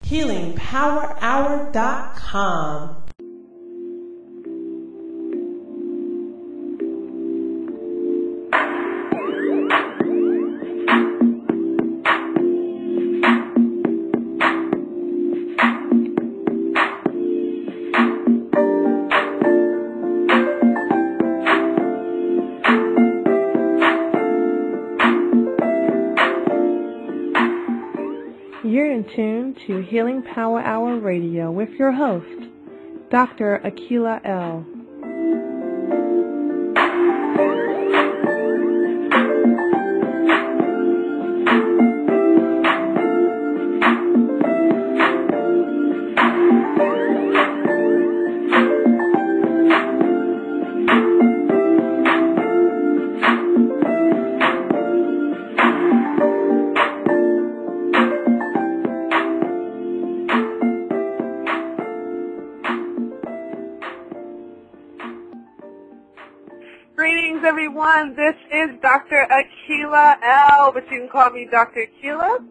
healingpowerhour.com. You're in tune to Healing Power Hour Radio with your host, Dr. Akilah L. Greetings, everyone. This is Dr. Akilah L., but you can call me Dr. Akilah.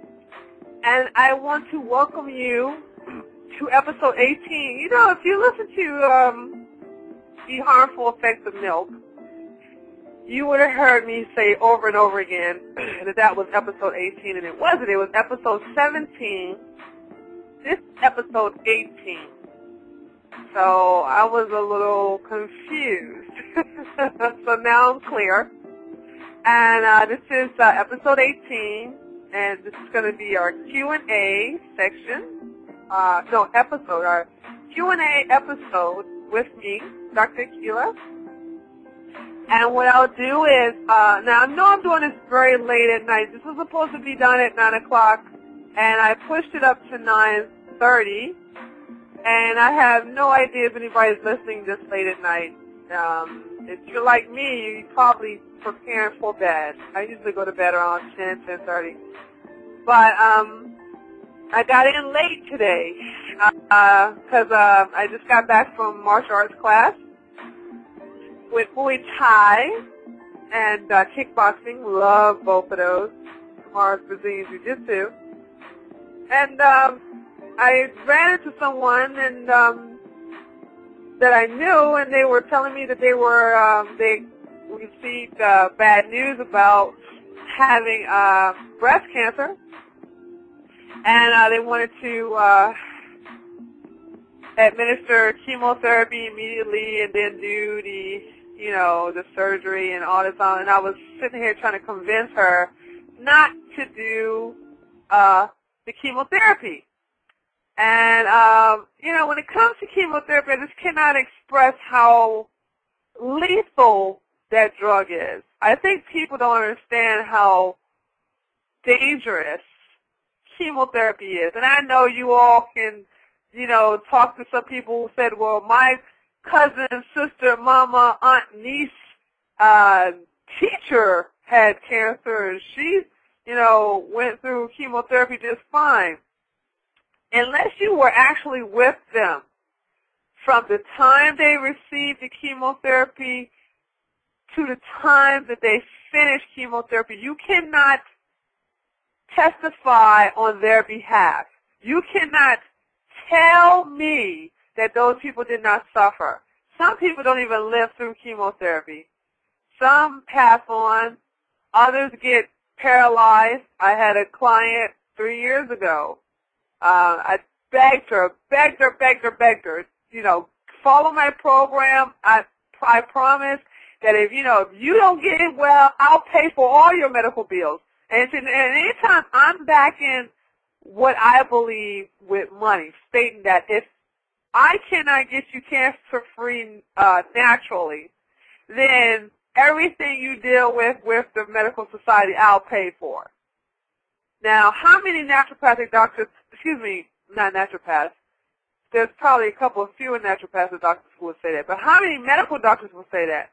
And I want to welcome you to episode 18. You know, if you listen to The Harmful Effects of Milk, you would have heard me say over and over again that was episode 18, and it wasn't. It was episode 17. This is episode 18. So I was a little confused. So now I'm clear. And this is episode 18, and this is going to be our Q&A section. Our Q&A episode with me, Dr. Akilah. And what I'll do is, now I know I'm doing this very late at night. This was supposed to be done at 9 o'clock, and I pushed it up to 9:30. And I have no idea if anybody's listening this late at night. If you're like me, you're probably preparing for bed. I usually go to bed around 10, 10:30. But I got in late today because I just got back from martial arts class with Muay Thai and kickboxing. Love both of those. Tomorrow's Brazilian Jiu-Jitsu. And I ran into someone and that I knew, and they were telling me that they received bad news about having breast cancer, and they wanted to administer chemotherapy immediately and then do the surgery and all this on. And I was sitting here trying to convince her not to do the chemotherapy. And, when it comes to chemotherapy, I just cannot express how lethal that drug is. I think people don't understand how dangerous chemotherapy is. And I know you all can, talk to some people who said, well, my cousin, sister, mama, aunt, niece, teacher had cancer, and she, went through chemotherapy just fine. Unless you were actually with them from the time they received the chemotherapy to the time that they finished chemotherapy, you cannot testify on their behalf. You cannot tell me that those people did not suffer. Some people don't even live through chemotherapy. Some pass on. Others get paralyzed. I had a client 3 years ago. I begged her, follow my program. I promise that if you don't get it well, I'll pay for all your medical bills. And anytime I'm backing what I believe with money, stating that if I cannot get you cancer-free naturally, then everything you deal with the medical society, I'll pay for. Now, how many naturopathic doctors, not naturopaths, there's probably a few naturopathic doctors who would say that, but how many medical doctors will say that?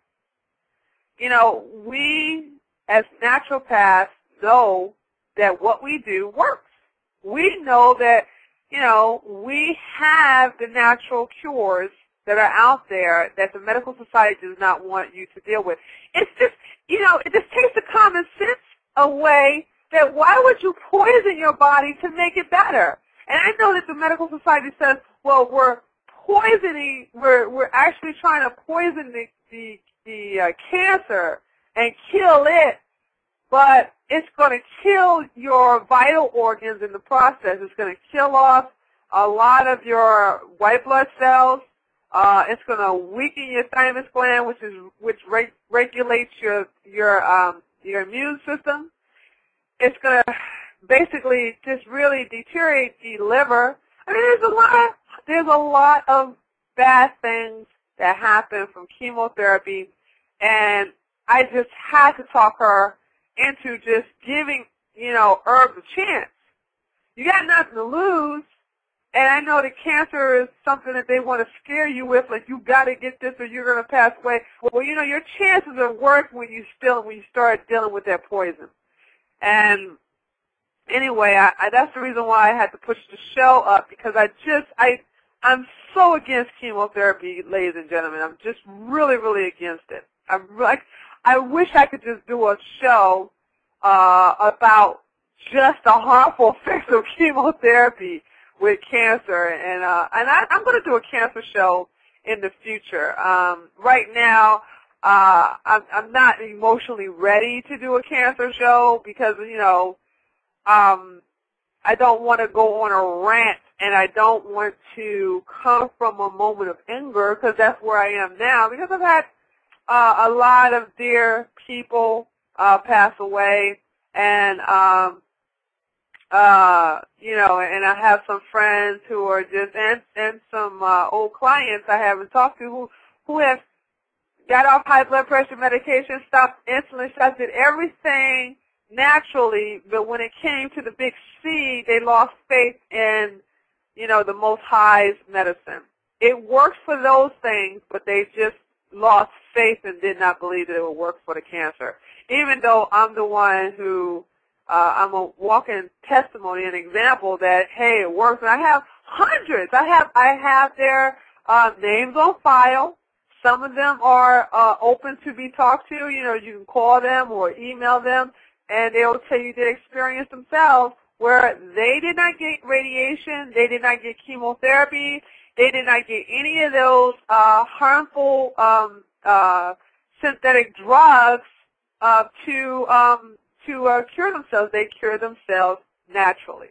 We as naturopaths know that what we do works. We know that, we have the natural cures that are out there that the medical society does not want you to deal with. It's just, it just takes the common sense away that why would you poison your body to make it better? And I know that the medical society says, well, we're actually trying to poison the cancer and kill it, but it's going to kill your vital organs in the process. It's going to kill off a lot of your white blood cells. It's going to weaken your thymus gland, which regulates your immune system. It's going to basically just really deteriorate the liver. I mean, there's a lot of bad things that happen from chemotherapy, and I just had to talk her into just giving, herbs a chance. You got nothing to lose, and I know that cancer is something that they want to scare you with, like you got to get this or you're going to pass away. Well, your chances are worse when you start dealing with that poison. And anyway, that's the reason why I had to push the show up, because I'm so against chemotherapy, ladies and gentlemen. I'm just really, really against it. I wish I could just do a show about just the harmful effects of chemotherapy with cancer, and I'm going to do a cancer show in the future. Right now, I'm not emotionally ready to do a cancer show because I don't want to go on a rant, and I don't want to come from a moment of anger, because that's where I am now, because I've had a lot of dear people pass away, and and I have some friends who are just, and some old clients I haven't talked to who have got off high blood pressure medication, stopped insulin shots, did everything naturally, but when it came to the big C, they lost faith in, the Most High's medicine. It works for those things, but they just lost faith and did not believe that it would work for the cancer. Even though I'm the one who, I'm a walking testimony, an example that, hey, it works. And I have hundreds. I have their names on file. Some of them are open to be talked to. You can call them or email them, and they'll tell you their experience themselves where they did not get radiation, they did not get chemotherapy, they did not get any of those harmful synthetic drugs to cure themselves. They cure themselves naturally.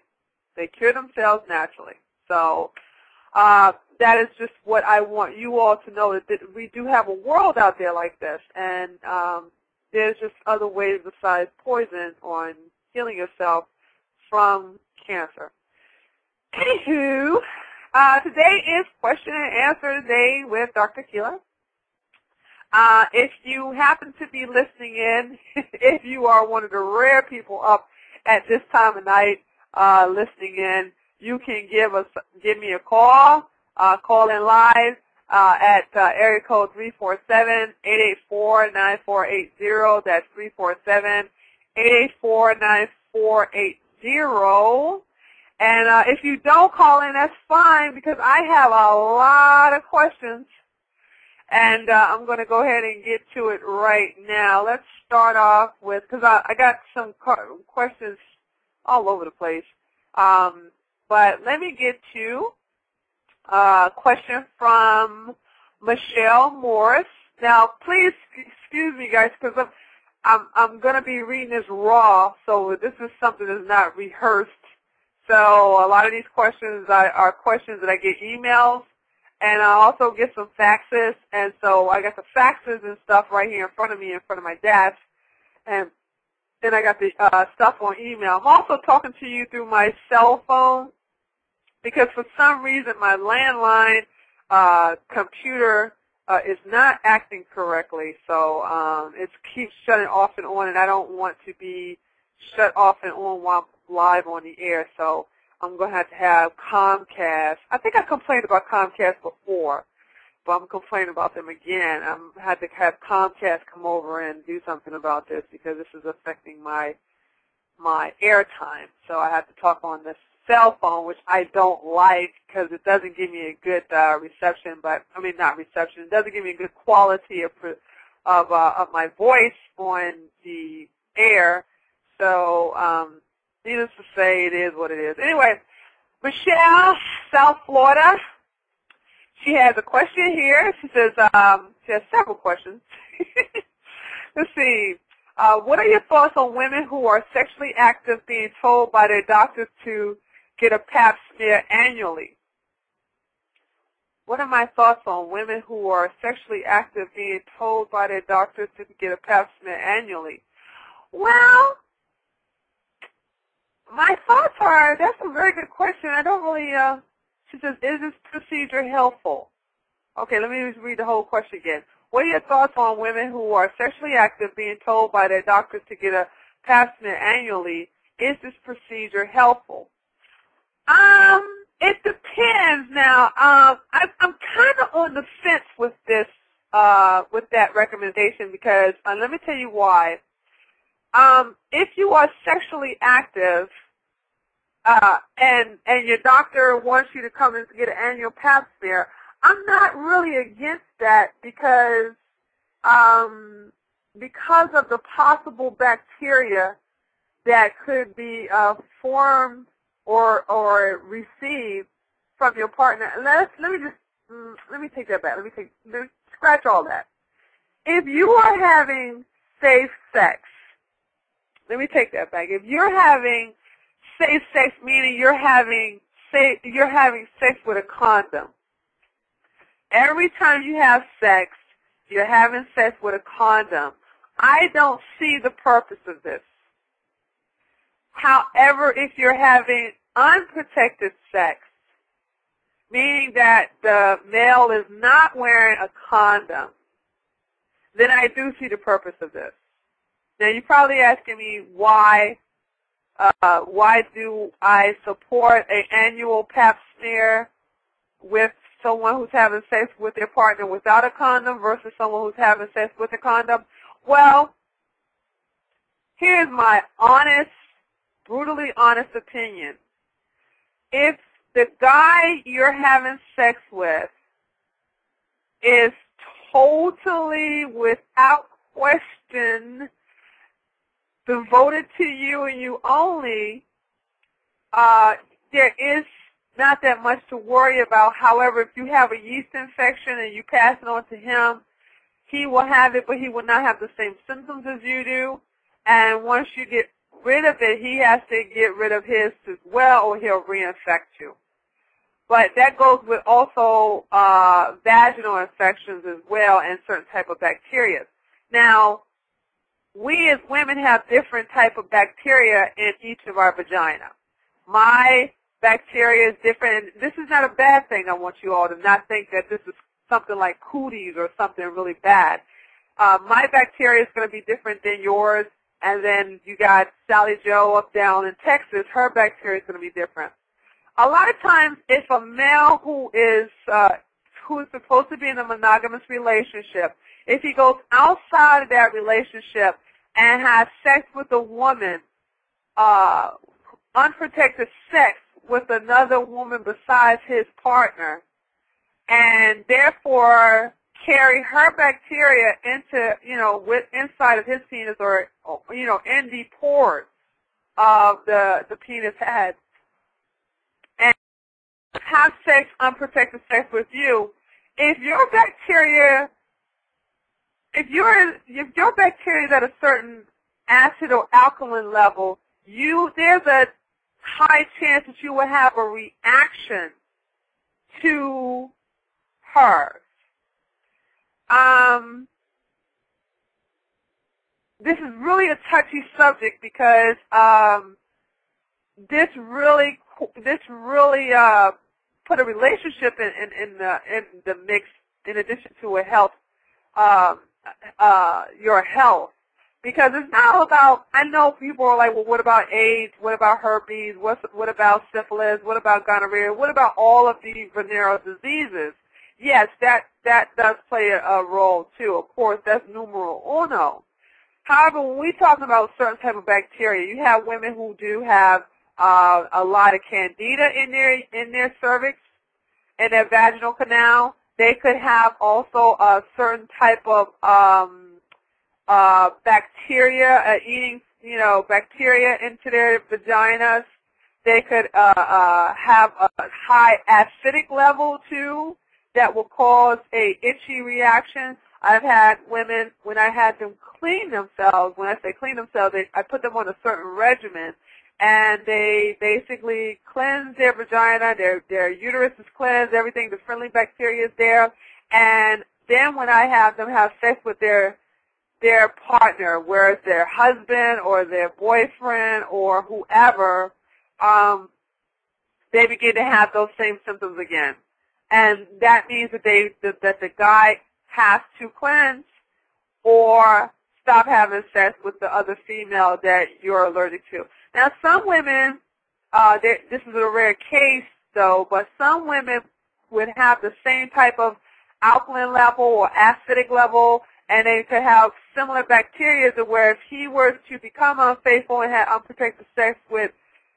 So that is just what I want you all to know, that we do have a world out there like this, and there's just other ways besides poison on healing yourself from cancer. Anywho, today is question and answer day with Dr. Akilah. If you happen to be listening in, if you are one of the rare people up at this time of night listening in, you can give me a call. Call in live at area code 347-884-9480. That's 347-884-9480. And if you don't call in, that's fine, because I have a lot of questions. And I'm going to go ahead and get to it right now. Let's start off with, because I got some questions all over the place. But let me get to a question from Michelle Morris. Now, please excuse me, guys, because I'm going to be reading this raw, so this is something that's not rehearsed. So a lot of these questions are questions that I get emails, and I also get some faxes, and so I got the faxes and stuff right here in front of me, in front of my desk, and then I got the stuff on email. I'm also talking to you through my cell phone, because for some reason my landline computer is not acting correctly, so it keeps shutting off and on, and I don't want to be shut off and on while I'm live on the air, so I'm going to have Comcast. I think I complained about Comcast before, but I'm complaining about them again. I had to have Comcast come over and do something about this, because this is affecting my airtime. So I have to talk on this cell phone, which I don't like, because it doesn't give me a good reception. Not reception. It doesn't give me a good quality of my voice on the air. So needless to say, it is what it is. Anyway, Michelle, South Florida. She has a question here. She says, she has several questions. Let's see. What are your thoughts on women who are sexually active being told by their doctors to get a pap smear annually? What are my thoughts on women who are sexually active being told by their doctors to get a pap smear annually? Well, my thoughts are, that's a very good question. I don't really, she says, is this procedure helpful? Okay, let me just read the whole question again. What are your thoughts on women who are sexually active being told by their doctors to get a pap smear annually? Is this procedure helpful? It depends. Now, I'm kind of on the fence with this, with that recommendation because let me tell you why. If you are sexually active, and your doctor wants you to come in to get an annual pap smear, I'm not really against that because of the possible bacteria that could be formed or received from your partner. Let me take that back. Let me scratch all that. If you are having safe sex, let me take that back. If you're having safe sex, meaning you're having sex with a condom. Every time you have sex, you're having sex with a condom. I don't see the purpose of this. However, if you're having unprotected sex, meaning that the male is not wearing a condom, then I do see the purpose of this. Now, you're probably asking me why do I support an annual pap smear with someone who's having sex with their partner without a condom versus someone who's having sex with a condom? Well, here's my honest, brutally honest opinion. If the guy you're having sex with is totally, without question, devoted to you and you only, there is not that much to worry about. However, if you have a yeast infection and you pass it on to him, he will have it, but he will not have the same symptoms as you do. And once you get rid of it, he has to get rid of his as well, or he'll reinfect you. But that goes with also vaginal infections as well and certain type of bacteria. Now, we as women have different type of bacteria in each of our vagina. My bacteria is different. This is not a bad thing. I want you all to not think that this is something like cooties or something really bad. My bacteria is going to be different than yours, and then you got Sally Joe up down in Texas. Her bacteria is going to be different. A lot of times, if a male who is supposed to be in a monogamous relationship, if he goes outside of that relationship and has sex with a woman, unprotected sex with another woman besides his partner, and therefore carry her bacteria into, inside of his penis or, in the pores of the penis head, and have sex, unprotected sex with you, if your bacteria is at a certain acid or alkaline level, there's a high chance that you will have a reaction to hers. This is really a touchy subject because this really put a relationship in the mix in addition to a health, your health. Because it's not all about, I know people are like, well, what about AIDS? What about herpes? What about syphilis? What about gonorrhea? What about all of these venereal diseases? Yes, that does play a role too. Of course, that's numero uno. However, when we talk about certain type of bacteria, you have women who do have a lot of candida in their cervix, in their vaginal canal. They could have also a certain type of bacteria, eating, bacteria into their vaginas. They could have a high acidic level too that will cause a itchy reaction. I've had women, when I had them clean themselves, when I say clean themselves, I put them on a certain regimen, and they basically cleanse their vagina, their uterus is cleansed, everything, the friendly bacteria is there, and then when I have them have sex with their partner, whether it's their husband or their boyfriend or whoever, they begin to have those same symptoms again. And that means that that the guy has to cleanse or stop having sex with the other female that you're allergic to. Now, some women, this is a rare case though, but some women would have the same type of alkaline level or acidic level, and they could have similar bacteria to where if he were to become unfaithful and have unprotected sex with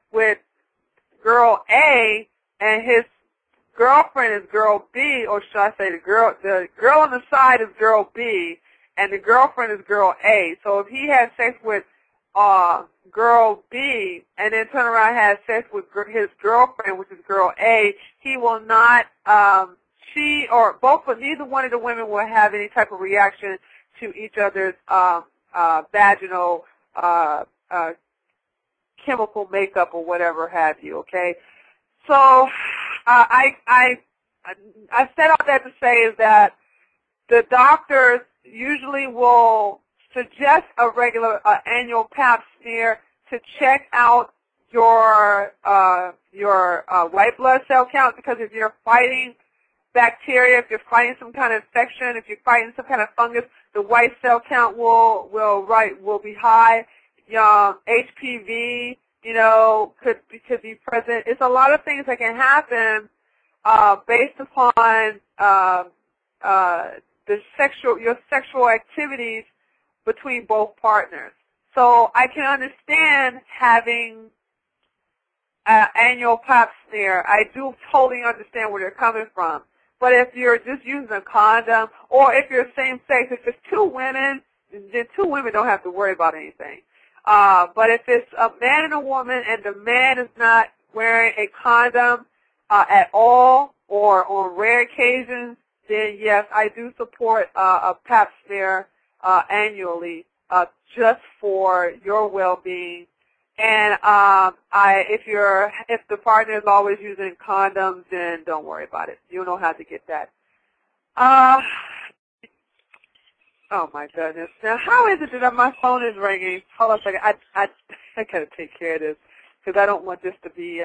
girl A and his girlfriend is girl B, or should I say the girl on the side is girl B and the girlfriend is girl A. So if he had sex with girl B and then turn around and has sex with his girlfriend, which is girl A, he will not, she or both, but neither one of the women will have any type of reaction to each other's vaginal chemical makeup or whatever have you, okay? So I said all that to say is that the doctors usually will suggest a regular annual pap smear to check out your white blood cell count, because if you're fighting bacteria, if you're fighting some kind of infection, if you're fighting some kind of fungus, the white cell count will be high. HPV, could be present. It's a lot of things that can happen based upon your sexual activities between both partners. So I can understand having annual pap smear. I do totally understand where they're coming from. But if you're just using a condom, or if you're same sex, if it's two women, then two women don't have to worry about anything. But if it's a man and a woman and the man is not wearing a condom at all or on rare occasions, then yes, I do support a pap smear annually just for your well-being. And if the partner is always using condoms, then don't worry about it. You know how to get that. Oh my goodness! Now, how is it that my phone is ringing? Hold on a second. I gotta take care of this because I don't want this to be.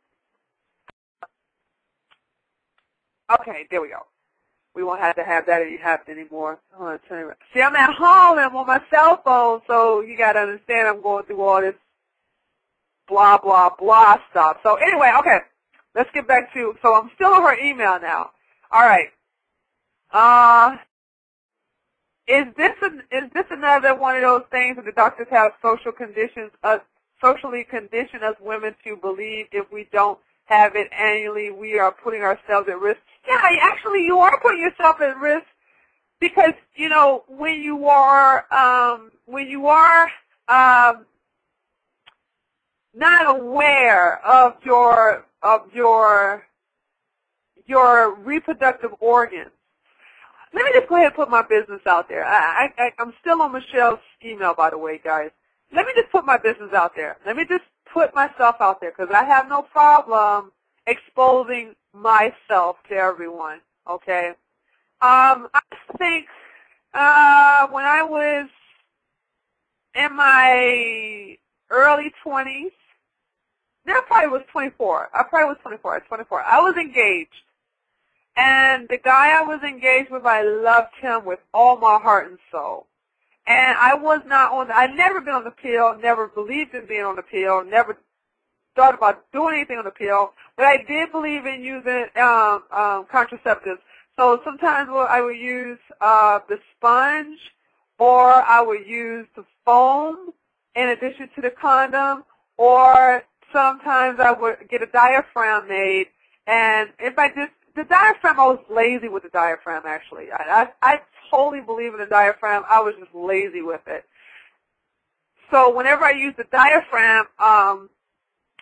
Okay, there we go. We won't have to have that happen anymore. Hold on, turn around. See, I'm at home and I'm on my cell phone, so you gotta understand I'm going through all this blah, blah, blah stuff. So anyway, okay, let's get back to, so I'm still on her email now. All right. Is this another one of those things that the doctors have socially condition us women to believe if we don't have it annually, we are putting ourselves at risk? Yeah, actually you are putting yourself at risk because, when you are not aware of your reproductive organs. Let me just go ahead and put my business out there. I'm still on Michelle's email, by the way, guys. Let me just put my business out there. Let me just put myself out there because I have no problem exposing myself to everyone, okay? I think when I was in my early 20s, I probably was 24. I was 24. I was engaged. And the guy I was engaged with, I loved him with all my heart and soul. And I'd never been on the pill, never believed in being on the pill, never thought about doing anything on the pill, but I did believe in using contraceptives. So sometimes I would use the sponge, or I would use the foam in addition to the condom, or sometimes I would get a diaphragm made, and the diaphragm, I was lazy with the diaphragm, actually. I totally believe in the diaphragm. I was just lazy with it. So whenever I used the diaphragm,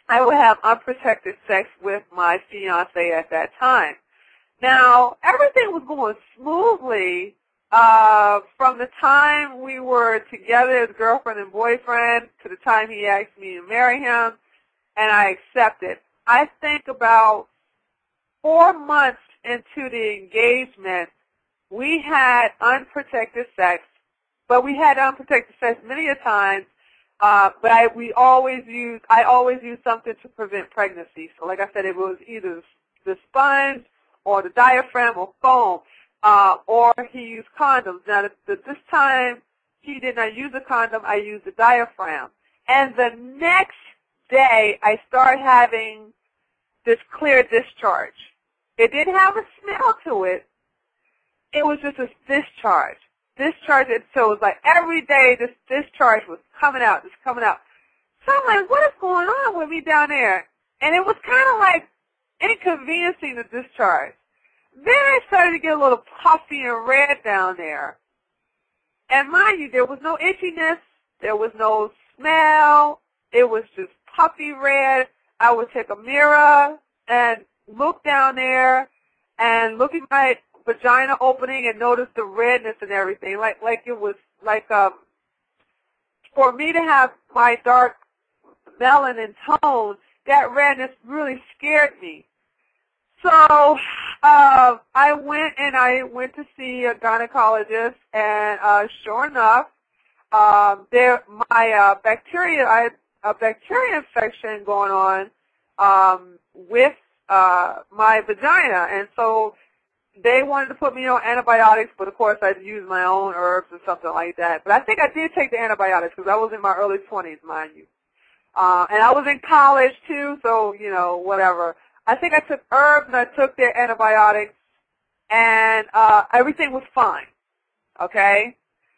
I would have unprotected sex with my fiance at that time. Now, everything was going smoothly from the time we were together as girlfriend and boyfriend to the time he asked me to marry him, and I accepted. I think about 4 months into the engagement, we had unprotected sex, but we had unprotected sex many a times. But I always used something to prevent pregnancy. So, like I said, it was either the sponge or the diaphragm or foam, or he used condoms. Now, this time he did not use a condom. I used the diaphragm, and the next day I started having this clear discharge. It didn't have a smell to it. It was just a discharge. Discharge, so it was like every day this discharge was coming out, just coming out. So I'm like, what is going on with me down there? And it was kind of like inconveniencing the discharge. Then I started to get a little puffy and red down there. And mind you, there was no itchiness, there was no smell, it was just puffy red. I would take a mirror and look down there and look at my vagina opening and notice the redness and everything, like it was like for me to have my dark melanin tone, that redness really scared me. So I went to see a gynecologist, and sure enough, I had a bacteria infection going on with my vagina, and so they wanted to put me on antibiotics, but of course I'd use my own herbs or something like that. But I think I did take the antibiotics because I was in my early 20s, mind you. And I was in college too, so, whatever. I think I took herbs and I took their antibiotics, and everything was fine, okay?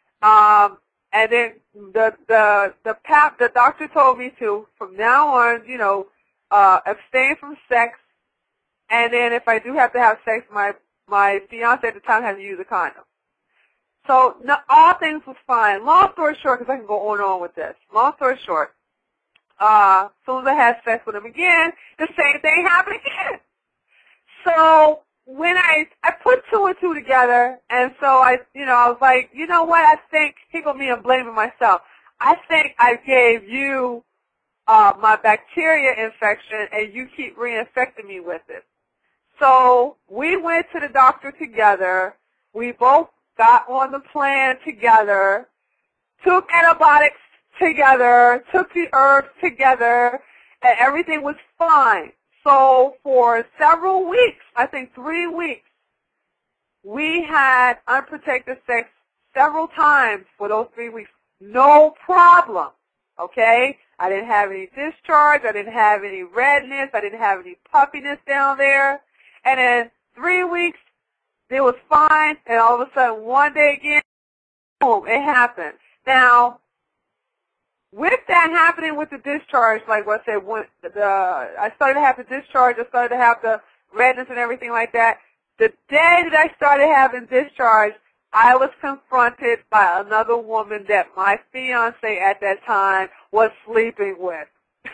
And then the doctor told me to, from now on, abstain from sex, and then if I do have to have sex, my fiance at the time had to use a condom. So all things was fine. Long story short, because I can go on and on with this. Long story short, as soon as I had sex with him again, the same thing happened again. So when I put two and two together, and so I was like, you know what? I think, here go me, I'm blaming myself. I think I gave you my bacteria infection, and you keep reinfecting me with it. So we went to the doctor together. We both got on the plan together, took antibiotics together, took the herbs together, and everything was fine. So for several weeks, I think 3 weeks, we had unprotected sex several times for those 3 weeks. No problem, okay? I didn't have any discharge. I didn't have any redness. I didn't have any puffiness down there. And in 3 weeks, it was fine, and all of a sudden, one day again, boom, it happened. Now, with that happening with the discharge, like what I said, when I started to have the discharge, I started to have the redness and everything like that. The day that I started having discharge, I was confronted by another woman that my fiance at that time was sleeping with.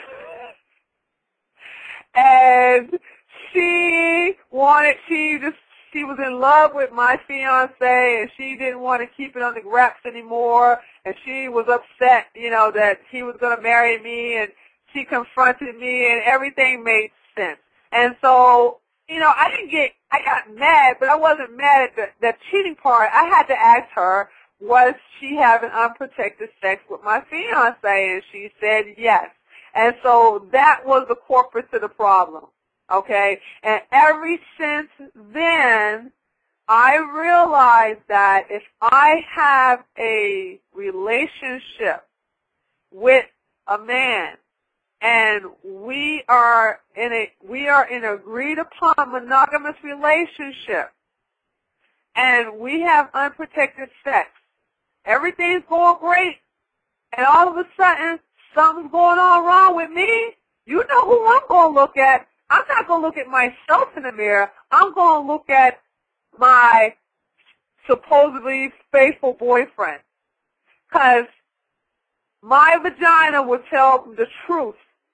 And she was in love with my fiance, and she didn't want to keep it on the wraps anymore, and she was upset, that he was going to marry me, and she confronted me, and everything made sense. And so, I got mad, but I wasn't mad at the cheating part. I had to ask her, was she having unprotected sex with my fiance? And she said yes. And so that was the corpus to the problem, okay? And ever since then, I realized that if I have a relationship with a man, and we are in an agreed upon monogamous relationship, and we have unprotected sex, everything's going great, and all of a sudden something's going on wrong with me, you know who I'm going to look at. I'm not going to look at myself in the mirror. I'm going to look at my supposedly faithful boyfriend, because my vagina will tell the truth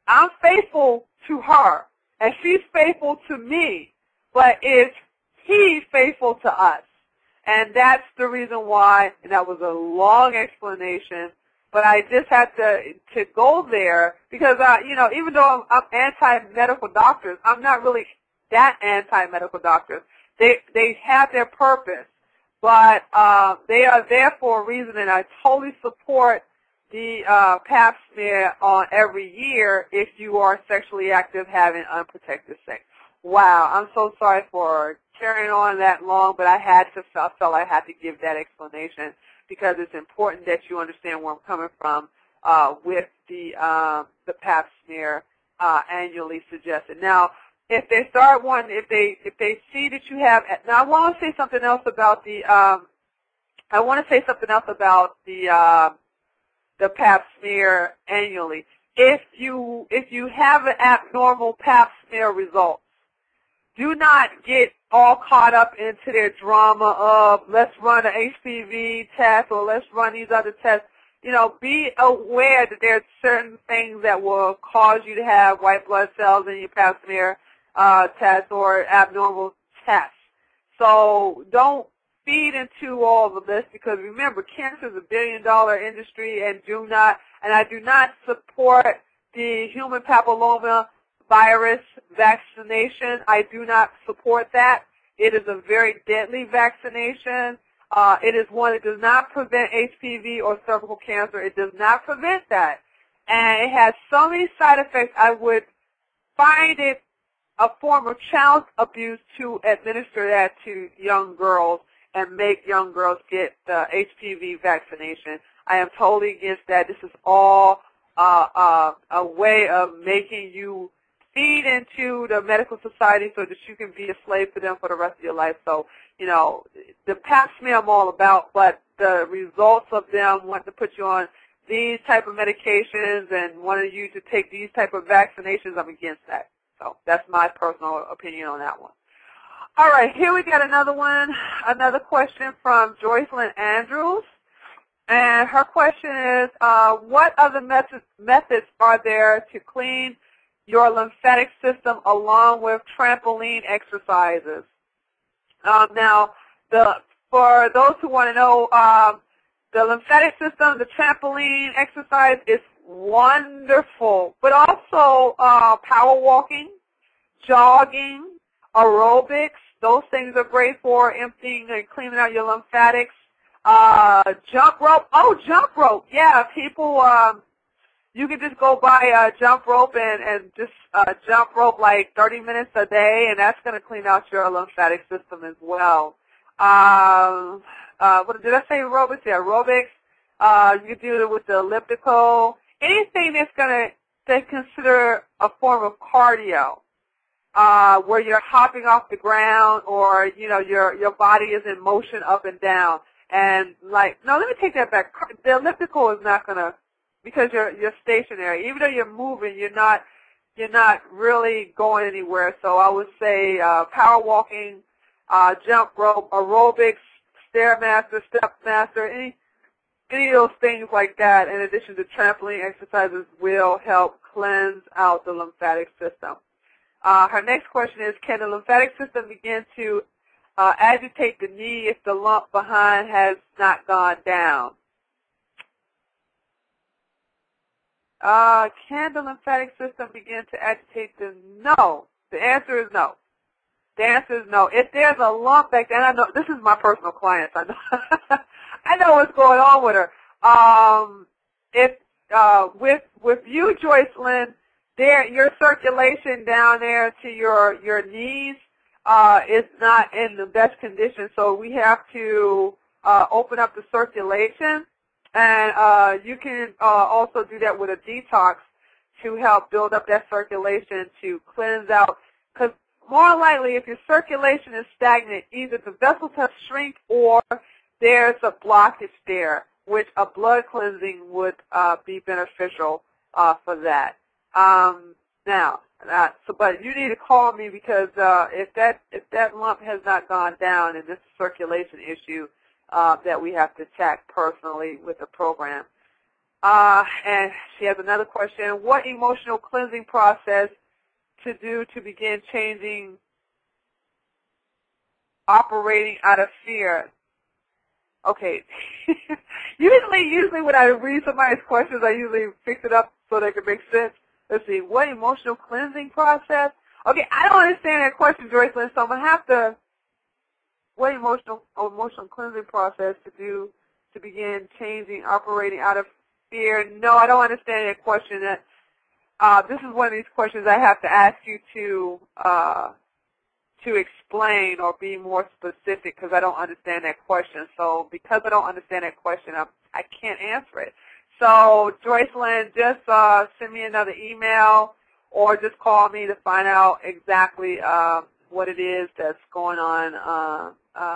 I'm faithful to her, and she's faithful to me, but is he faithful to us? And that's the reason why, and that was a long explanation, but I just had to go there because, even though I'm anti-medical doctors, I'm not really that anti-medical doctors. They have their purpose, but they are there for a reason, and I totally support the pap smear on every year if you are sexually active having unprotected sex. Wow, I'm so sorry for carrying on that long, but I felt I had to give that explanation because it's important that you understand where I'm coming from with the pap smear annually suggested. Now, if they start one, if they see that you have, now I want to say something else about the pap smear annually. If you have an abnormal pap smear result, do not get all caught up into their drama of let's run an HPV test or let's run these other tests. Be aware that there are certain things that will cause you to have white blood cells in your pap smear test or abnormal tests. So don't feed into all of this because remember, cancer is a billion-dollar industry, and I do not support the human papilloma virus vaccination. I do not support that. It is a very deadly vaccination. It is one that does not prevent HPV or cervical cancer. It does not prevent that. And it has so many side effects, I would find it a form of child abuse to administer that to young girls and make young girls get the HPV vaccination. I am totally against that. This is all a way of making you feed into the medical society so that you can be a slave to them for the rest of your life. So, the pap smear I'm all about, but the results of them wanting to put you on these type of medications and wanting you to take these type of vaccinations, I'm against that. So that's my personal opinion on that one. All right, here we got another one, another question from Joycelyn Andrews. And her question is, what other methods are there to clean your lymphatic system along with trampoline exercises? Now, for those who want to know, the lymphatic system, the trampoline exercise is wonderful, but also power walking, jogging, aerobics. Those things are great for emptying and cleaning out your lymphatics. Jump rope. Oh, jump rope. Yeah, people, you can just go buy a jump rope and just jump rope like 30 minutes a day, and that's going to clean out your lymphatic system as well. What did I say? Aerobics? Yeah, aerobics. You can do it with the elliptical. Anything that's going to consider a form of cardio, where you're hopping off the ground or, your body is in motion up and down. And no, let me take that back. The elliptical is not going to, because you're stationary. Even though you're moving, you're not really going anywhere. So I would say power walking, jump rope, aerobics, Stairmaster, Stepmaster, any of those things like that, in addition to trampoline exercises, will help cleanse out the lymphatic system. Her next question is, can the lymphatic system begin to agitate the knee if the lump behind has not gone down? Can the lymphatic system begin to agitate the... No. The answer is no. The answer is no. If there's a lump back there, and I know this is my personal client, I know I know what's going on with her. With you, Joycelyn, your circulation down there to your knees is not in the best condition, so we have to open up the circulation, and you can also do that with a detox to help build up that circulation to cleanse out, because more likely if your circulation is stagnant, either the vessels have shrink or there's a blockage there, which a blood cleansing would be beneficial for that. But you need to call me because if that lump has not gone down, and this is a circulation issue that we have to attack personally with the program. And she has another question. What emotional cleansing process to do to begin changing, operating out of fear? Okay. usually when I read somebody's questions, I usually fix it up so they can make sense. Let's see. What emotional cleansing process? Okay, I don't understand that question, Joycelyn, so I'm going to have to, what emotional cleansing process to do to begin changing, operating out of fear? No, I don't understand that question. This is one of these questions I have to ask you to explain or be more specific because I don't understand that question. So because I don't understand that question, I can't answer it. So Joycelyn, just send me another email or just call me to find out exactly what it is that's going on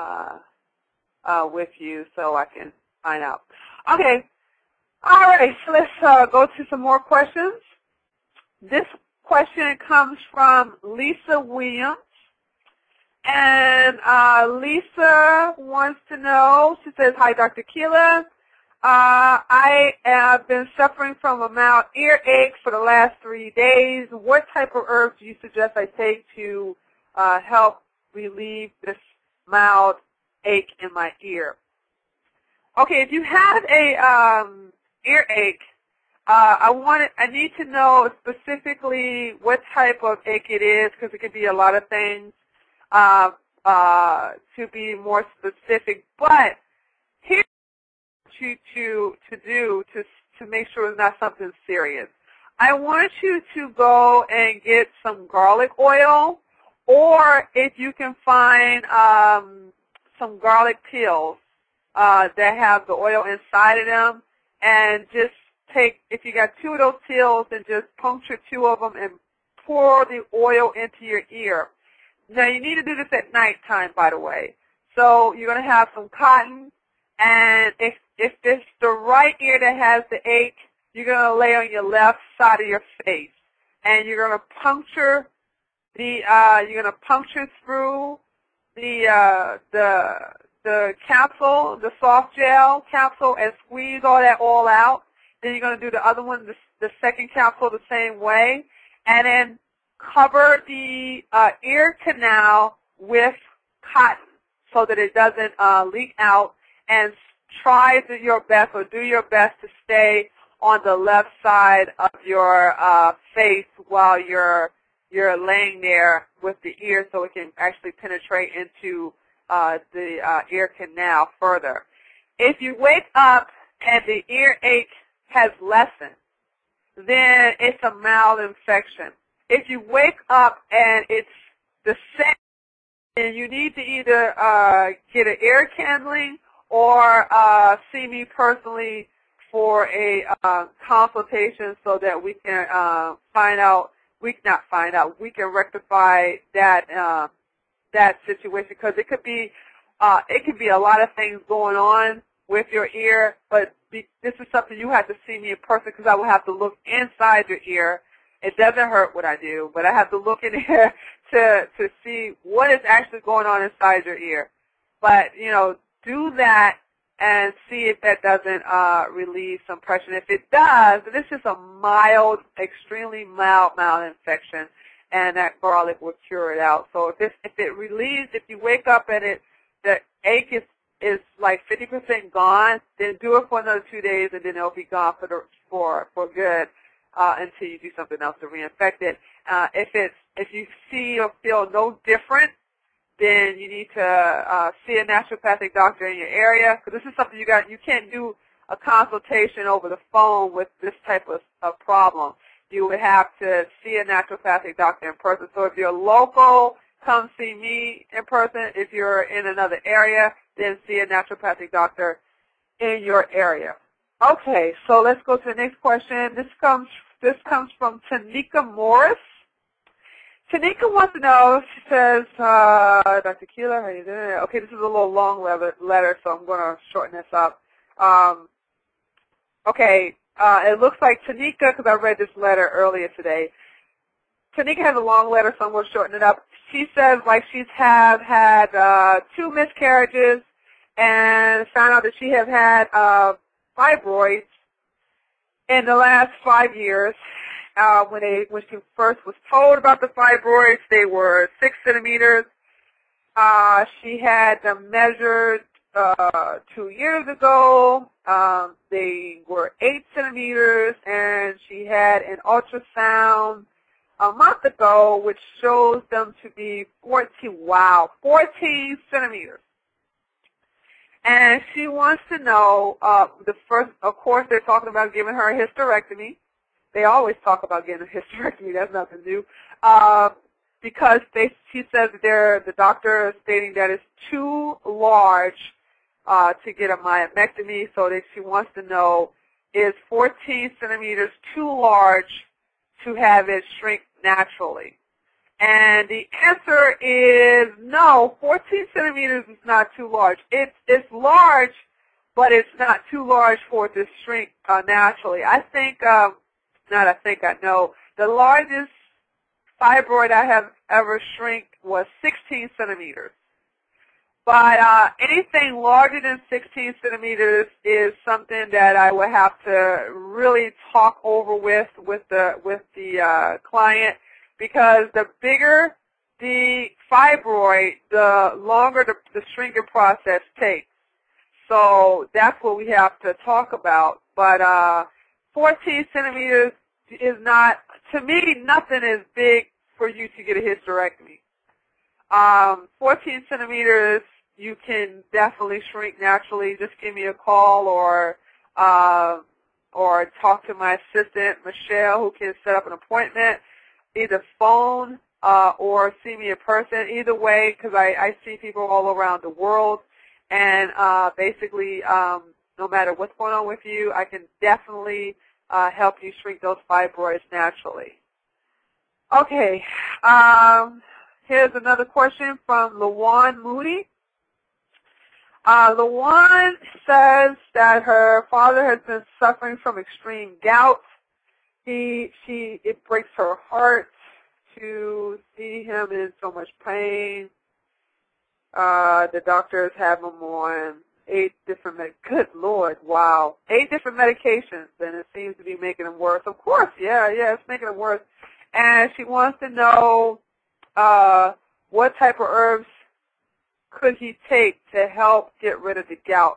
with you so I can find out. Okay. All right. So let's go to some more questions. This question comes from Lisa Williams. And Lisa wants to know, she says, hi, Dr. Keela. I have been suffering from a mild earache for the last 3 days. What type of herbs do you suggest I take to help relieve this mild ache in my ear? Okay, if you have a earache, I need to know specifically what type of ache it is because it could be a lot of things. To be more specific, but here's what you to do to make sure it's not something serious. I want you to go and get some garlic oil, or if you can find some garlic peels that have the oil inside of them, and just take, if you got 2 of those peels, and just puncture 2 of them and pour the oil into your ear. Now, you need to do this at nighttime, by the way. So you're going to have some cotton, and if it's the right ear that has the ache, you're going to lay on your left side of your face, and you're going to puncture through the capsule, the soft gel capsule, and squeeze all that oil out. Then you're going to do the other one, the second capsule, the same way, and then cover the ear canal with cotton so that it doesn't leak out, and try your best or do your best to stay on the left side of your face while you're laying there with the ear so it can actually penetrate into the ear canal further. If you wake up and the earache has lessened, then it's a mild infection. If you wake up and it's the same, then you need to either get an ear candling or see me personally for a consultation so that we can we can rectify that situation, because it could be a lot of things going on with your ear, but this is something you have to see me in person, because I will have to look inside your ear. It doesn't hurt what I do, but I have to look in there to see what is actually going on inside your ear. But, do that and see if that doesn't relieve some pressure. If it does, this is a mild, extremely mild infection, and that garlic will cure it out. So if it relieves, if you wake up and the ache is like 50% gone, then do it for another 2 days, and then it'll be gone for good. Until you do something else to reinfect it. If you see or feel no different, then you need to see a naturopathic doctor in your area, because this is something you can't do a consultation over the phone with this type of problem. You would have to see a naturopathic doctor in person. So if you're local, come see me in person. If you're in another area, then see a naturopathic doctor in your area. Okay, so let's go to the next question. This comes from Tanika Morris. Tanika wants to know, she says, Dr. Keela, how are you doing? Okay, this is a little long letter, so I'm going to shorten this up. It looks like Tanika, because I read this letter earlier today, Tanika has a long letter, so I'm going to shorten it up. She says, she's had 2 miscarriages and found out that she had fibroids, in the last 5 years. When she first was told about the fibroids, they were 6 centimeters. She had them measured 2 years ago. They were 8 centimeters, and she had an ultrasound a month ago, which shows them to be 14 centimeters. And she wants to know, of course, they're talking about giving her a hysterectomy. They always talk about getting a hysterectomy. That's nothing new. Because she says the doctor is stating that it's too large to get a myomectomy, so that she wants to know, is 14 centimeters too large to have it shrink naturally? And the answer is no, 14 centimeters is not too large. It's large, but it's not too large for it to shrink naturally. I know. The largest fibroid I have ever shrink was 16 centimeters. But anything larger than 16 centimeters is something that I would have to really talk over with the client, because the bigger the fibroid, the longer the shrinking process takes. So that's what we have to talk about. But 14 centimeters is not, to me, nothing is big for you to get a hysterectomy. 14 centimeters, you can definitely shrink naturally. Just give me a call or talk to my assistant, Michelle, who can set up an appointment, either phone or see me in person. Either way, because I see people all around the world, and basically, no matter what's going on with you, I can definitely help you shrink those fibroids naturally. Okay, here's another question from LaJuan Moody. LaJuan says that her father has been suffering from extreme gout. It breaks her heart to see him in so much pain. The doctors have him on 8 different good Lord, wow, 8 different medications, and it seems to be making him worse. Of course, yeah, it's making him worse. And she wants to know what type of herbs could he take to help get rid of the gout.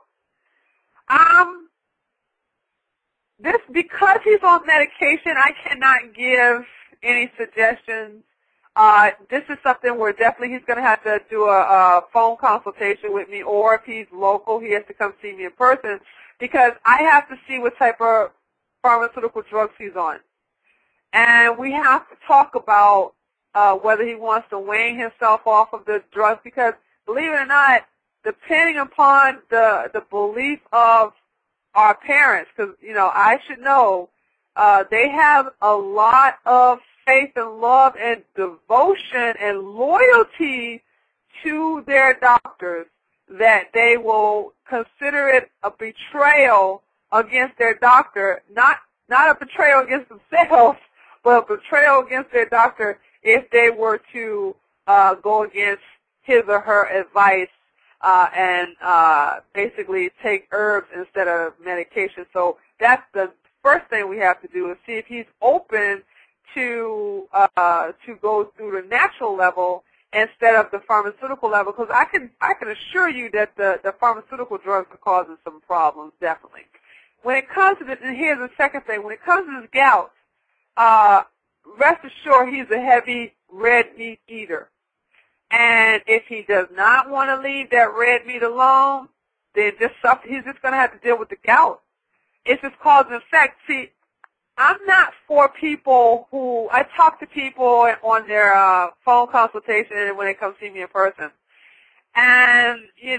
Because he's on medication, I cannot give any suggestions. This is something where definitely he's going to have to do a phone consultation with me, or if he's local, he has to come see me in person, because I have to see what type of pharmaceutical drugs he's on. And we have to talk about whether he wants to wean himself off of the drugs, because believe it or not, depending upon the belief of our parents, because, I should know, they have a lot of faith and love and devotion and loyalty to their doctors, that they will consider it a betrayal against their doctor, not a betrayal against themselves, but a betrayal against their doctor if they were to go against his or her advice and basically take herbs instead of medication. So that's the first thing we have to do, is see if he's open to go through the natural level instead of the pharmaceutical level, because I can assure you that the pharmaceutical drugs are causing some problems, definitely. When it comes to this, and here's the second thing, when it comes to this gout, rest assured he's a heavy red meat eater. And if he does not want to leave that red meat alone, then he's just going to have to deal with the gout. It's just cause and effect. See, I'm not for people who, I talk to people on their phone consultation and when they come see me in person. And,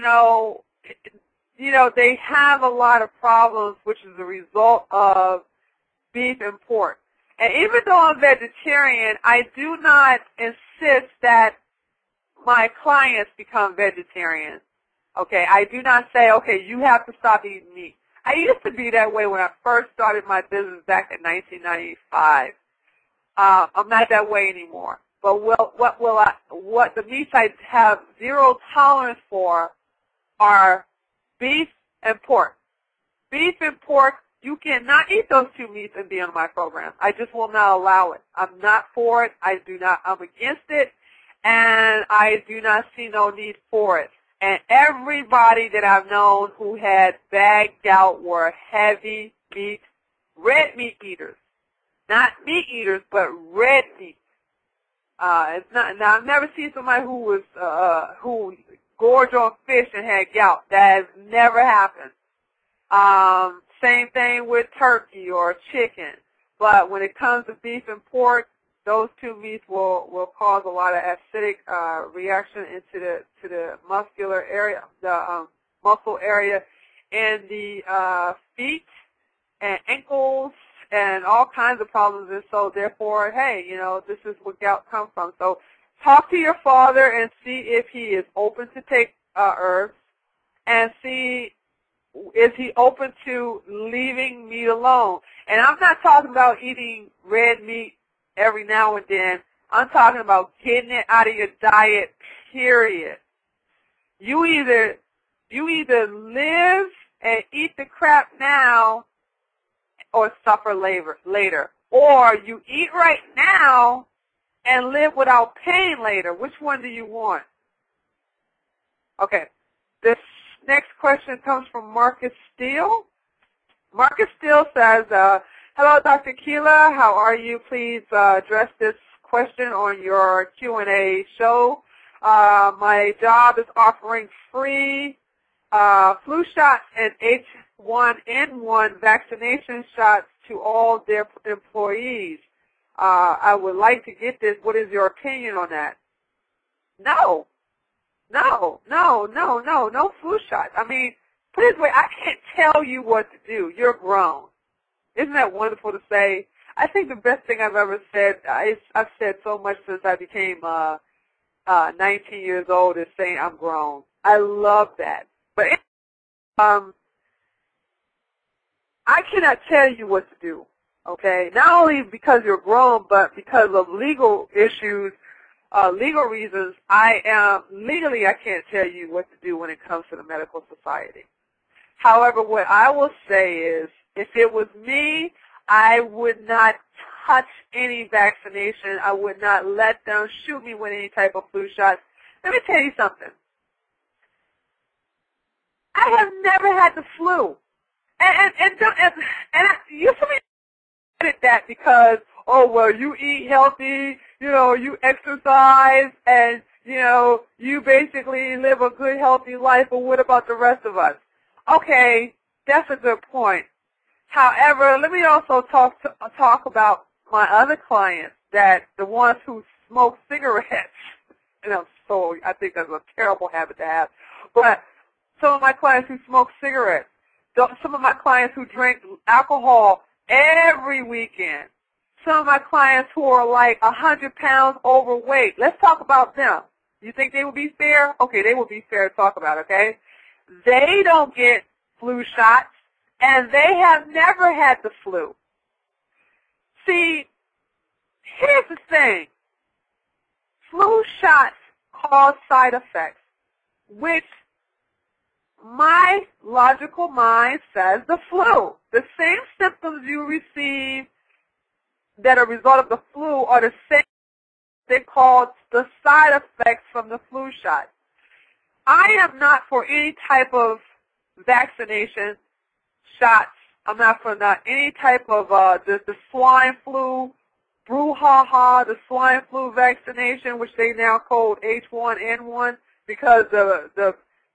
they have a lot of problems, which is a result of beef and pork. And even though I'm vegetarian, I do not insist that my clients become vegetarian. Okay, I do not say, okay, you have to stop eating meat. I used to be that way when I first started my business back in 1995. I'm not that way anymore. But what the meats I have zero tolerance for are beef and pork. Beef and pork, You cannot eat those two meats and be on my program. I just will not allow it. I'm not for it. I'm against it, and I do not see no need for it. And everybody that I've known who had bad gout were heavy meat, red meat eaters. Not meat eaters, but red meat. It's not. Now, I've never seen somebody who gorged on fish and had gout. That has never happened. Same thing with turkey or chicken. But when it comes to beef and pork, those two meats will cause a lot of acidic reaction into the muscular area, the muscle area in the feet and ankles and all kinds of problems. And so therefore, hey, this is where gout comes from. So talk to your father and see if he is open to take herbs, and see is he open to leaving meat alone. And I'm not talking about eating red meat every now and then. I'm talking about getting it out of your diet, period. You either live and eat the crap now or suffer later. Or you eat right now and live without pain later. Which one do you want? Okay. This next question comes from Marcus Steele. Marcus Steele says, hello, Dr. Keela. How are you? Please address this question on your Q&A show. My job is offering free flu shots and H1N1 vaccination shots to all their employees. I would like to get this. What is your opinion on that? No flu shots. I mean, put it this way, I can't tell you what to do. You're grown. Isn't that wonderful to say? I think the best thing I've ever said, I've said so much since I became 19 years old, is saying I'm grown. I love that. But I cannot tell you what to do, okay? Not only because you're grown, but because of legal issues, legal reasons, legally I can't tell you what to do when it comes to the medical society. However, what I will say is, if it was me, I would not touch any vaccination. I would not let them shoot me with any type of flu shots. Let me tell you something. I have never had the flu. And you said that because, oh, well, you eat healthy, you exercise, and, you basically live a good, healthy life, but what about the rest of us? Okay, that's a good point. However, let me also talk about my other clients, the ones who smoke cigarettes. So I think that's a terrible habit to have. But some of my clients who smoke cigarettes, some of my clients who drink alcohol every weekend, some of my clients who are like 100 pounds overweight. Let's talk about them. You think they would be fair? Okay, they would be fair to talk about, okay? They don't get flu shots, and they have never had the flu. See, here's the thing. Flu shots cause side effects, which my logical mind says the flu. The same symptoms you receive that are a result of the flu are the same they call the side effects from the flu shot. I am not for any type of vaccination shots. I'm not for any type of the swine flu, brouhaha, the swine flu vaccination, which they now call H1N1, because the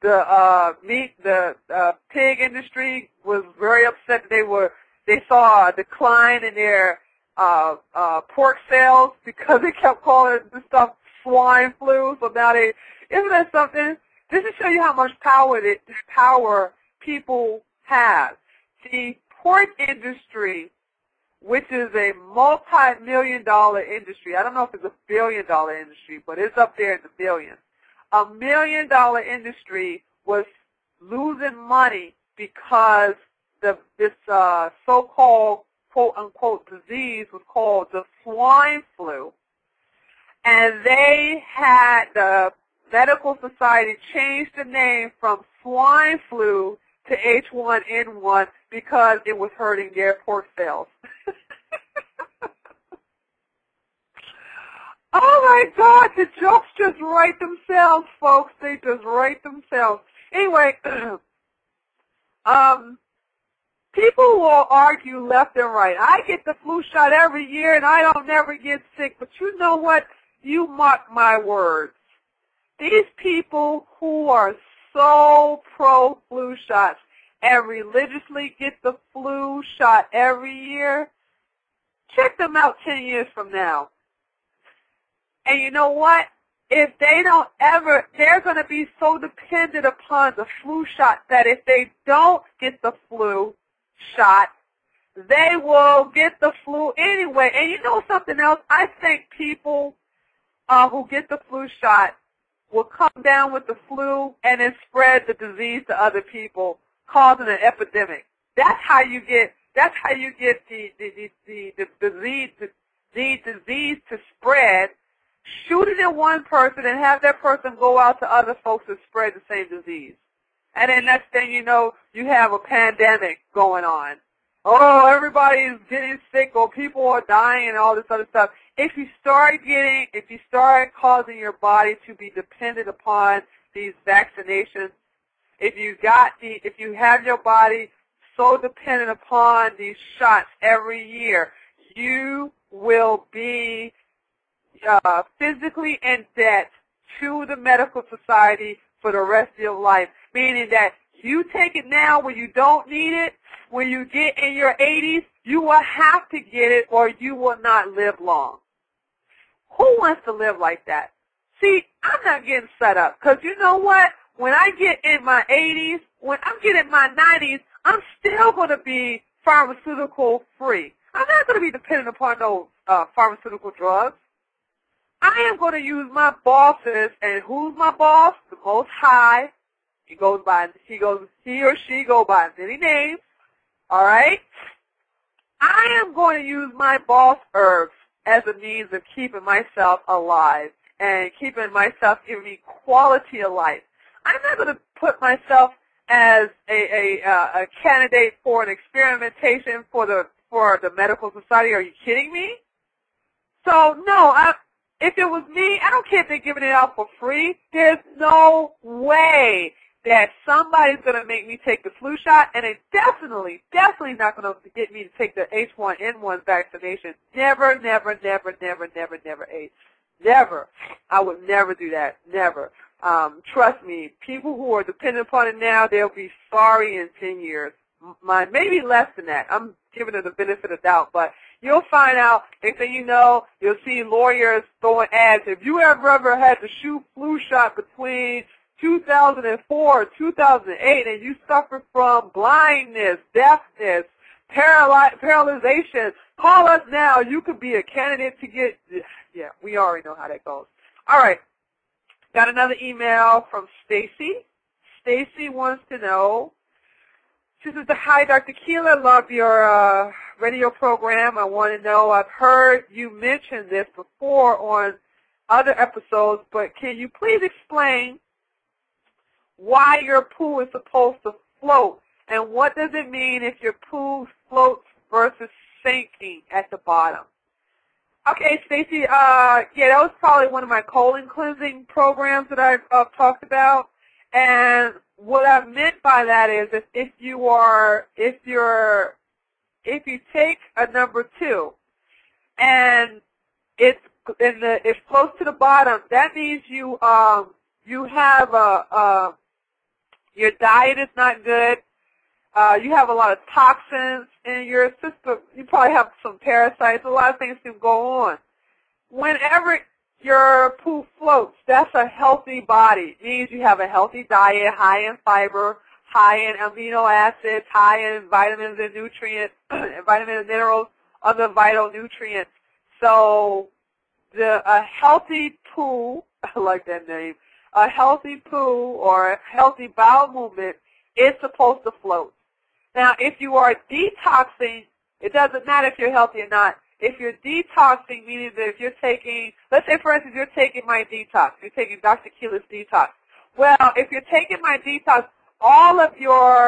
pig industry was very upset that they saw a decline in their pork sales because they kept calling this stuff swine flu. So now isn't that something? This to show you how much power people have. The pork industry, which is a multi-million-dollar industry, I don't know if it's a billion-dollar industry, but it's up there in the billions. A $1 million industry was losing money because this so-called quote-unquote disease was called the swine flu, and they had the medical society change the name from swine flu to H1N1 because it was hurting their pork sales. Oh my God, the jokes just write themselves, folks. They just write themselves. Anyway, people will argue left and right. I get the flu shot every year and I don't never get sick, but you know what? You mark my words. These people who are so pro-flu shots and religiously get the flu shot every year, check them out 10 years from now. And you know what? If they don't ever, they're going to be so dependent upon the flu shot that if they don't get the flu shot, they will get the flu anyway. And you know something else? I think people who get the flu shot will come down with the flu and then spread the disease to other people, causing an epidemic. That's how you get the disease to spread. Shoot it in one person and have that person go out to other folks and spread the same disease. And then next thing you know, you have a pandemic going on. Oh, everybody's getting sick or people are dying and all this other stuff. If you start causing your body to be dependent upon these vaccinations, if you have your body so dependent upon these shots every year, you will be physically in debt to the medical society for the rest of your life, meaning that you take it now when you don't need it. When you get in your 80s, you will have to get it or you will not live long. Who wants to live like that? See, I'm not getting set up because you know what? When I get in my 80s, when I'm getting in my 90s, I'm still going to be pharmaceutical free. I'm not going to be dependent upon those pharmaceutical drugs. I am going to use my bosses, and who's my boss? The Most High. He or she go by many names. All right? I am going to use my boss herbs as a means of keeping myself alive and giving me quality of life. I'm not going to put myself as a candidate for an experimentation for the medical society. Are you kidding me? So no, if it was me, I don't care if they're giving it out for free. There's no way that somebody's going to make me take the flu shot, and they definitely not going to get me to take the H1N1 vaccination. Never, never, never, never, never, never, never. I would never do that. Never. Trust me, people who are dependent upon it now, they'll be sorry in 10 years. Maybe less than that. I'm giving it the benefit of doubt, but you'll find out, next thing you know, you'll see lawyers throwing ads. If you ever had the flu shot between 2004 and 2008 and you suffer from blindness, deafness, paralyzation, call us now. You could be a candidate to get, yeah, we already know how that goes. All right. Got another email from Stacy. Stacy wants to know, she says, hi, Dr. Keela, love your radio program. I want to know, I've heard you mention this before on other episodes, but can you please explain why your poo is supposed to float, and what does it mean if your poo floats versus sinking at the bottom? Okay, Stacy, yeah, that was probably one of my colon cleansing programs that I've talked about, and what I meant by that is if you take a number 2 and it floats to the bottom, that means you have your diet is not good. You have a lot of toxins in your system. You probably have some parasites. A lot of things can go on. Whenever your poo floats, that's a healthy body. It means you have a healthy diet, high in fiber, high in amino acids, high in vitamins and nutrients, vitamins and minerals, other vital nutrients. So a healthy poo, I like that name, a healthy poo or a healthy bowel movement is supposed to float. Now, if you are detoxing, it doesn't matter if you're healthy or not. If you're detoxing, meaning that if you're taking, let's say, for instance, you're taking my detox. You're taking Dr. Keela's detox. Well, if you're taking my detox, all of your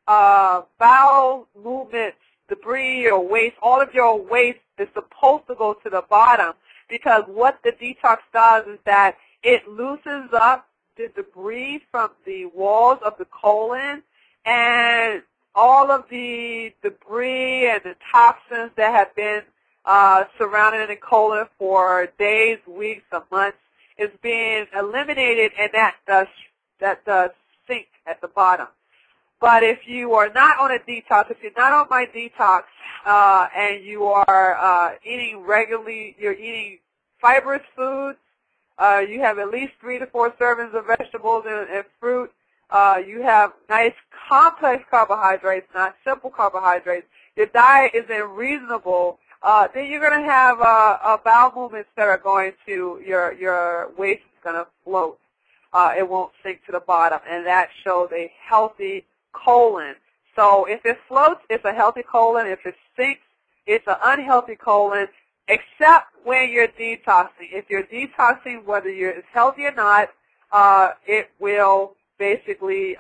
bowel movements, debris or waste, all of your waste is supposed to go to the bottom, because what the detox does is that it loosens up the debris from the walls of the colon, and all of the debris and the toxins that have been surrounding the colon for days, weeks, or months is being eliminated, and that does sink at the bottom. But if you are not on a detox, if you're not on my detox, and you are eating regularly, you're eating fibrous foods, you have at least 3 to 4 servings of vegetables and fruit, you have nice complex carbohydrates, not simple carbohydrates, your diet isn't reasonable, then you're going to have bowel movements that are going to, your waste is going to float. It won't sink to the bottom, and that shows a healthy colon. So if it floats, it's a healthy colon. If it sinks, it's an unhealthy colon, except when you're detoxing. If you're detoxing, whether it's healthy or not, it will basically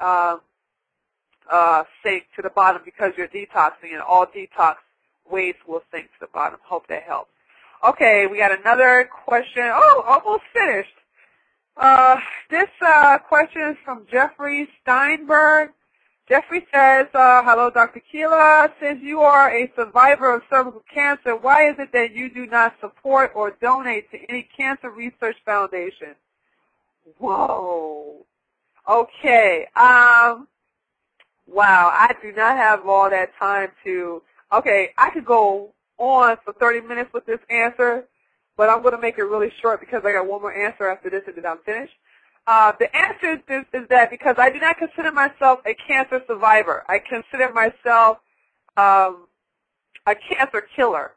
sink to the bottom because you're detoxing, and all detox waste will sink to the bottom. Hope that helps. Okay, we got another question. Oh, almost finished. This question is from Jeffrey Steinberg. Jeffrey says, hello, Dr. Keela. Since you are a survivor of cervical cancer, why is it that you do not support or donate to any cancer research foundation? Whoa. Okay. Wow, I do not have all that time to, okay, I could go on for 30 minutes with this answer, but I'm going to make it really short because I got one more answer after this and then I'm finished. The answer is that because I do not consider myself a cancer survivor. I consider myself a cancer killer.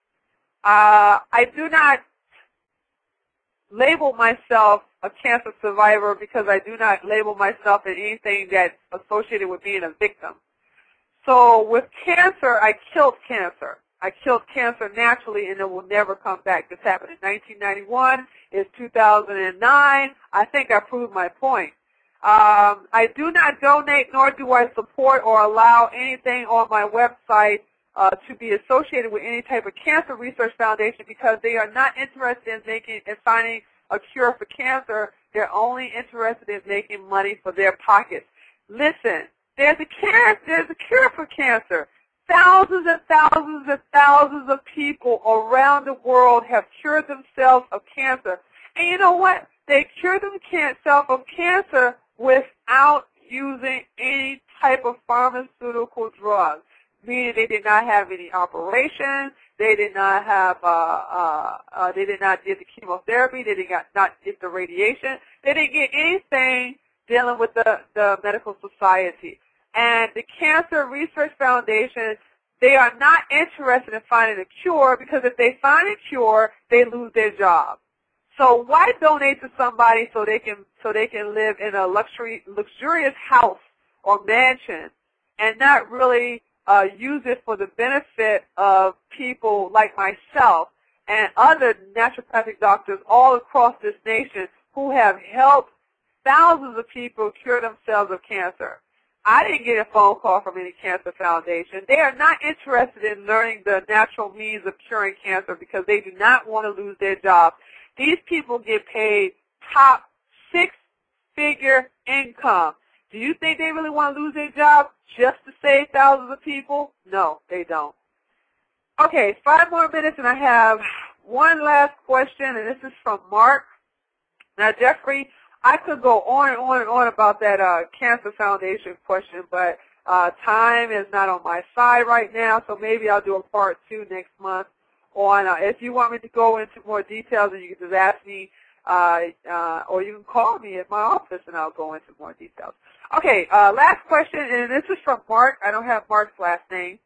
I do not label myself a cancer survivor because I do not label myself in anything that's associated with being a victim. So with cancer, I killed cancer. I killed cancer naturally, and it will never come back. This happened in 1991. It's 2009. I think I proved my point. I do not donate, nor do I support or allow anything on my website to be associated with any type of cancer research foundation because they are not interested in finding a cure for cancer. They're only interested in making money for their pockets. Listen, there's a cure for cancer. Thousands and thousands and thousands of people around the world have cured themselves of cancer. And you know what? They cured themselves of cancer without using any type of pharmaceutical drug, meaning they did not have any operations, they did not have, they did not get the chemotherapy, they did not get the radiation, they didn't get anything dealing with the medical society. And the Cancer Research Foundation, they are not interested in finding a cure because if they find a cure, they lose their job. So why donate to somebody so they can live in a luxurious house or mansion and not really use it for the benefit of people like myself and other naturopathic doctors all across this nation who have helped thousands of people cure themselves of cancer? I didn't get a phone call from any cancer foundation. They are not interested in learning the natural means of curing cancer because they do not want to lose their jobs. These people get paid top 6-figure income. Do you think they really want to lose their job just to save thousands of people? No, they don't. Okay, 5 more minutes, and I have one last question, and this is from Mark. Now, Jeffrey, I could go on and on and on about that Cancer Foundation question, but time is not on my side right now, so maybe I'll do a part 2 next month on, if you want me to go into more details, then you can just ask me, or you can call me at my office and I'll go into more details. Okay, last question, and this is from Mark. I don't have Mark's last name,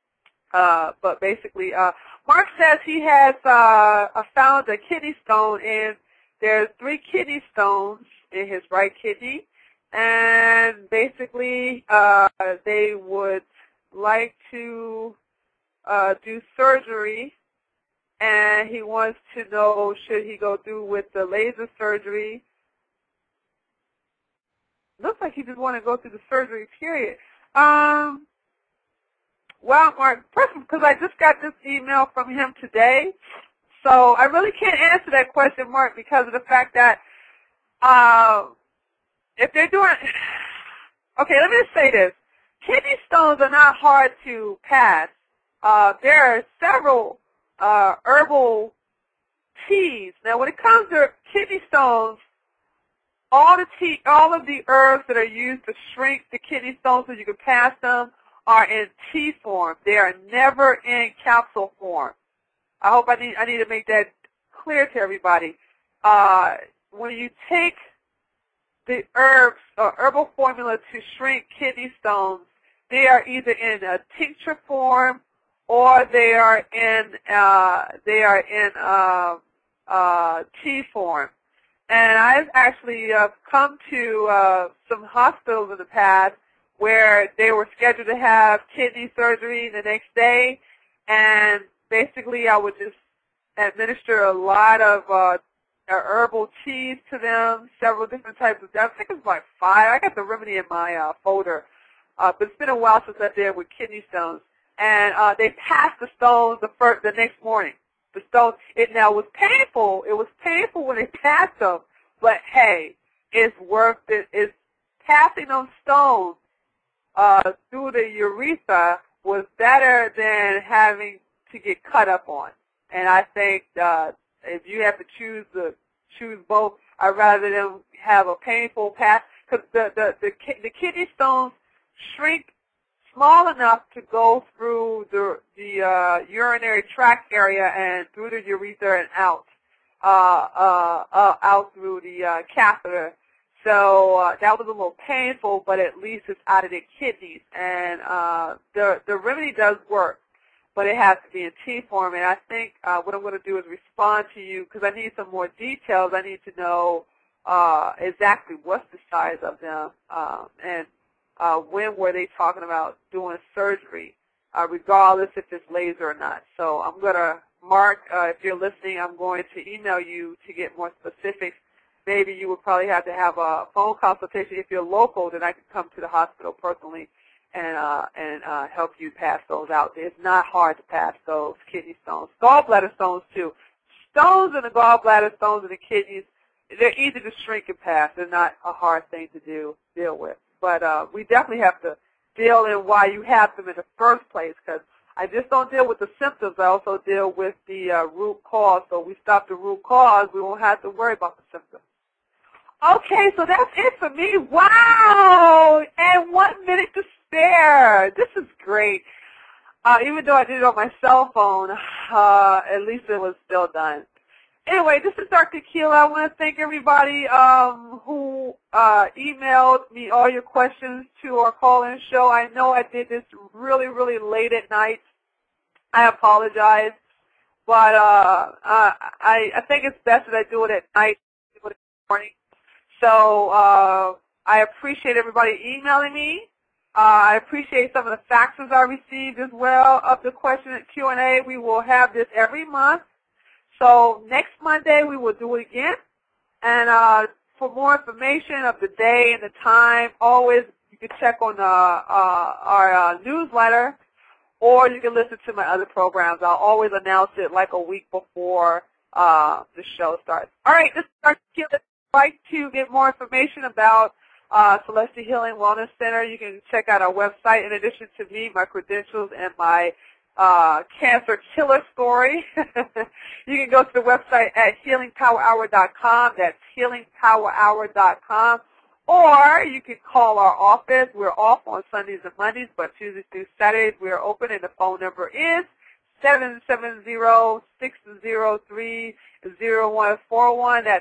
but basically, Mark says he has found a kidney stone, and there's 3 kidney stones in his right kidney, and basically they would like to do surgery, and he wants to know, should he go through with the laser surgery? Looks like he just want to go through the surgery, period. Well, Mark, first, because I just got this email from him today, so I really can't answer that question, Mark, because of the fact that if they're doing, okay, let me just say this. Kidney stones are not hard to pass. There are several herbal teas. Now, when it comes to kidney stones, all of the herbs that are used to shrink the kidney stones so you can pass them are in tea form. They are never in capsule form. I hope I need to make that clear to everybody. When you take the herbs or herbal formula to shrink kidney stones, they are either in a tincture form or they are in tea form. And I've actually come to some hospitals in the past where they were scheduled to have kidney surgery the next day, and basically I would just administer a lot of herbal teas to them, several different types of, I think it's like 5. I got the remedy in my folder, but it's been a while since I did with kidney stones. And they passed the stones the next morning. The stones, it now was painful. It was painful when they passed them, but hey, it's worth it. It's passing those stones through the urethra was better than having to get cut up on. And I think if you have to choose both, I'd rather them have a painful pass, because the kidney stones shrink small enough to go through the urinary tract area and through the urethra and out through the catheter. So that was a little painful, but at least it's out of the kidneys. And the remedy does work, but it has to be in tea form. And I think what I'm going to do is respond to you, because I need some more details. I need to know exactly what's the size of them and when were they talking about doing surgery, regardless if it's laser or not. So I'm going to, Mark, if you're listening, I'm going to email you to get more specifics. Maybe you would probably have to have a phone consultation. If you're local, then I could come to the hospital personally and help you pass those out. It's not hard to pass those kidney stones. Gallbladder stones, too. Stones in the gallbladder, stones in the kidneys, they're easy to shrink and pass. They're not a hard thing to deal with. But we definitely have to deal in why you have them in the first place, because I just don't deal with the symptoms. I also deal with the root cause. So we stop the root cause, we won't have to worry about the symptoms. Okay, so that's it for me. Wow! And 1 minute to spare. This is great. Even though I did it on my cell phone, at least it was still done. Anyway, this is Dr. Keela. I want to thank everybody who emailed me all your questions to our call-in show. I know I did this really, really late at night. I apologize. But I think it's best that I do it at night, do it in the morning. So I appreciate everybody emailing me. I appreciate some of the faxes I received as well of the question and Q&A. We will have this every month. So next Monday we will do it again. And for more information of the day and the time, always you can check on our newsletter, or you can listen to my other programs. I'll always announce it like a week before the show starts. All right, this is Dr. Keela. If you'd like to get more information about Celestia Healing Wellness Center, you can check out our website. In addition to me, my credentials, and my cancer killer story, you can go to the website at healingpowerhour.com. That's healingpowerhour.com. Or you can call our office. We're off on Sundays and Mondays, but Tuesdays through Saturdays we're open, and the phone number is 770-603-0141. That's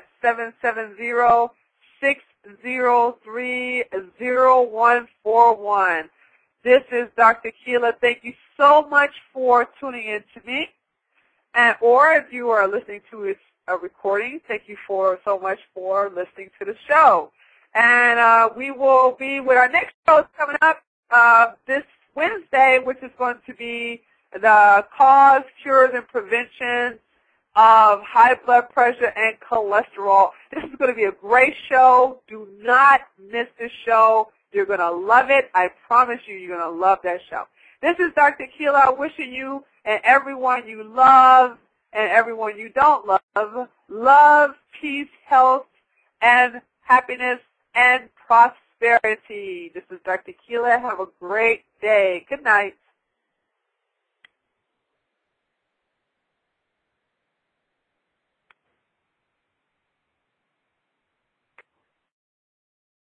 770-603-0141. This is Dr. Keela. Thank you so much for tuning in to me. Or if you are listening to a recording, thank you so much for listening to the show. And we will be with our next show coming up this Wednesday, which is going to be the cause, cures, and prevention of high blood pressure and cholesterol. This is going to be a great show. Do not miss this show. You're going to love it. I promise you, you're going to love that show. This is Dr. Keela wishing you and everyone you love and everyone you don't love, peace, health, and happiness and prosperity. This is Dr. Keela. Have a great day. Good night.